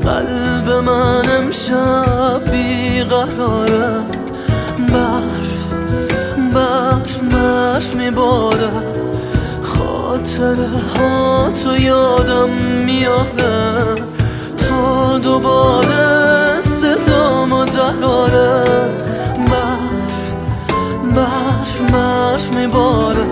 قلب من امشب بیقراره، برف میباره، خاطره ها تو یادم میاره، تا دوباره صدامو دراره. برف میباره،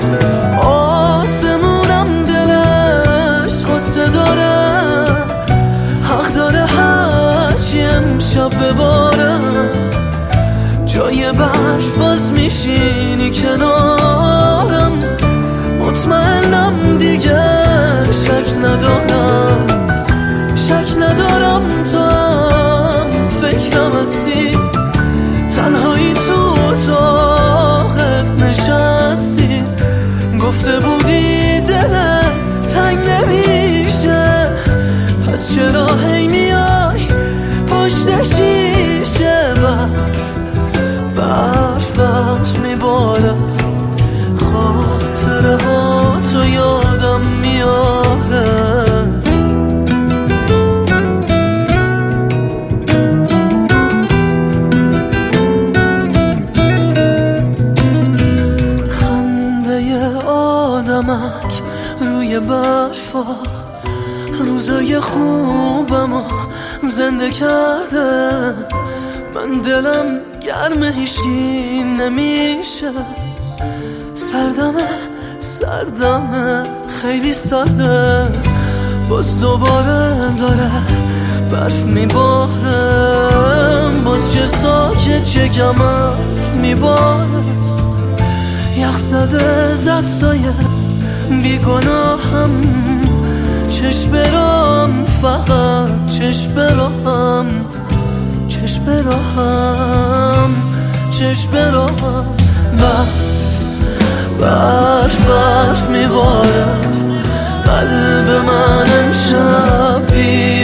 آسمونم دلش غصه داره، حق داره هرچی امشب بباره. جای برف باز میشینی کنارم، مطمئنم دیگه شک ندارم تو هم فکرم هستی، تنهایی تو اتاقت نشستی، گفته بودی دلت تنگ نمیشه، پس چرا هی میای پشت شیشه؟ برف میباره، خاطره ها تو یادم میاره. آدمک روی برفا روزای خوبمو زنده کرده، من دلم گرم هیچکی نمیشه، سردمه خیلی سرده، باز دوباره داره برف میباره، باز چه ساکت چه گمف میباره، یخ زده دستای بیگناهم، چشم برام فقط چشم برام. برف میباره، قلب من امشب